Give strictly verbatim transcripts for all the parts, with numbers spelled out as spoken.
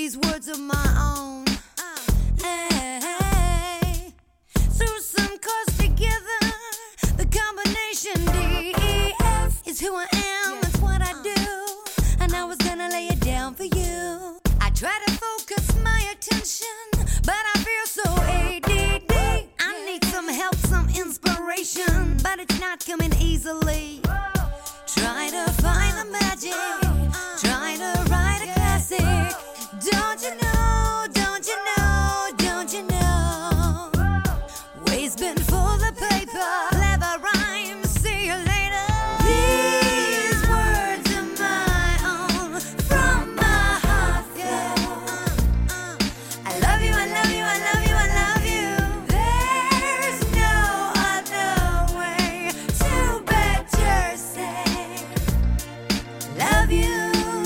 these words of my own. Hey, hey. Through some chords together, the combination D E F is who I am, that's what I do. And I was gonna lay it down for you. I try to focus my attention, but I feel so A D D. I need some help, some inspiration, but it's not coming easily. Try to find the magic, try to write a classic. Don't you know, don't you know, don't you know? Ways been for the paper, clever rhymes, see you later. These words are my own, from my heart, yeah. I love you, I love you, I love you, I love you. There's no other way to better say love you.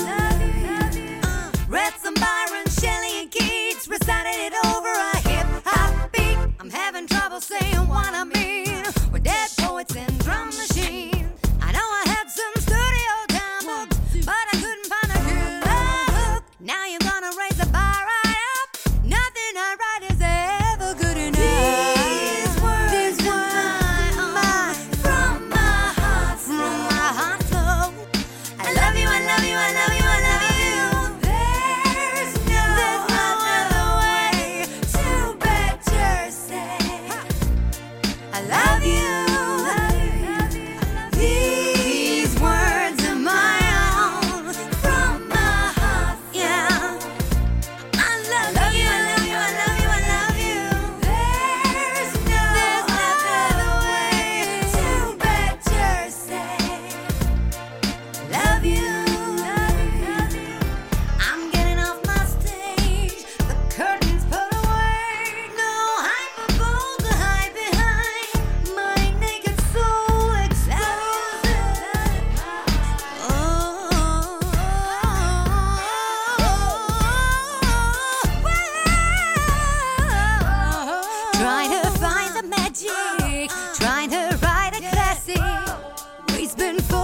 Read some Byron, Shelley, and Keats, recited it over a hip-hop beat. I'm having trouble saying what I mean with dead poets and drum machines. I know I had some studio time books, but I couldn't find a killer hook. Now you're gonna raise the bar right up. Nothing I write is ever good enough. These words, These words are mine, from my heart, from my heart flow. I love you, I love you, I love you, I love you. I love you. These words are my own, from my heart. Yeah. I love you, I love you, I love you, I love you. There's no, other way to better say love you. I'm getting off my stage, the curtains put away. No hyperbole to hide behind. My naked soul exposed. Oh, trying to find the magic, trying to write a classic. Ways been